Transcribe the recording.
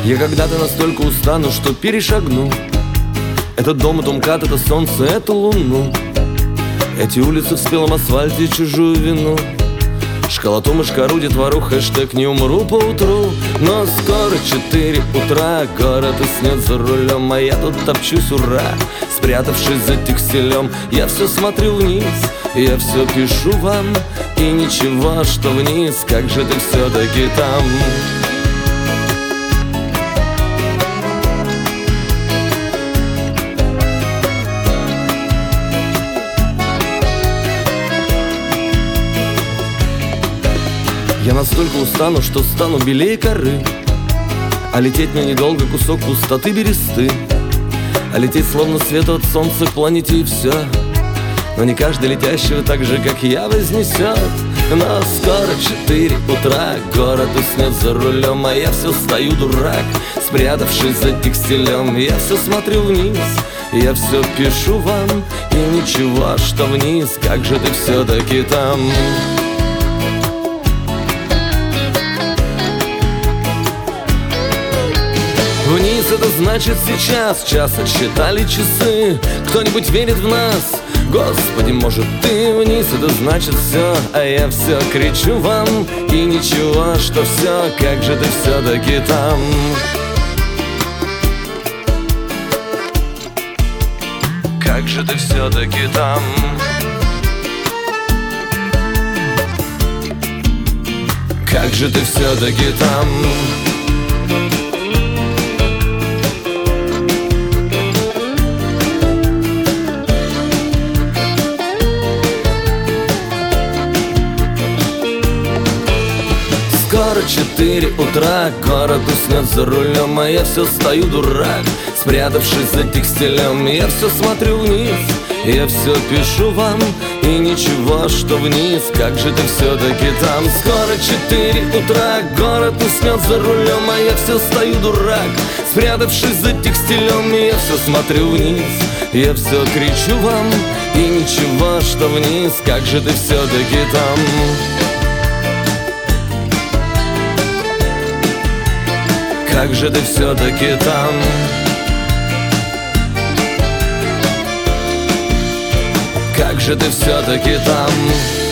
Я когда-то настолько устану, что перешагну этот дом, это МКАД, это солнце, эту луну, эти улицы в спелом асфальте, чужую вину. Школоту, мышкару, детвору, хэштег не умру поутру. Но скоро 4 утра, город уснет за рулем, а я тут топчусь, ура, спрятавшись за текстилем. Я все смотрю вниз, я все пишу вам, и ничего, что вниз, как же ты все-таки там. Я настолько устану, что стану белее коры, а лететь мне недолго, кусок пустоты бересты. А лететь словно свет от солнца к планете и все. Но не каждый летящего так же, как я, вознесет. Но скоро 4 утра, город уснет за рулем, а я все стою, дурак, спрятавшись за текстилем. Я все смотрю вниз, я все пишу вам, и ничего, что вниз, как же ты все-таки там. Вниз — это значит сейчас, час отсчитали часы. Кто-нибудь верит в нас? Господи, может, ты? Вниз — это значит все, а я все кричу вам, и ничего, что все, как же ты все-таки там. Как же ты все-таки там. Как же ты все-таки там. Скоро 4 утра, город уснет за рулем, а я все стою, дурак, спрятавшись за текстилем. Я все смотрю вниз, я все пишу вам, и ничего, что вниз, как же ты все-таки там. Скоро 4 утра, город уснет за рулем, а я все стою, дурак, спрятавшись за текстилем. Я все смотрю вниз, я все кричу вам, и ничего, что вниз, как же ты все-таки там. Как же ты все-таки там. Как же ты все-таки там.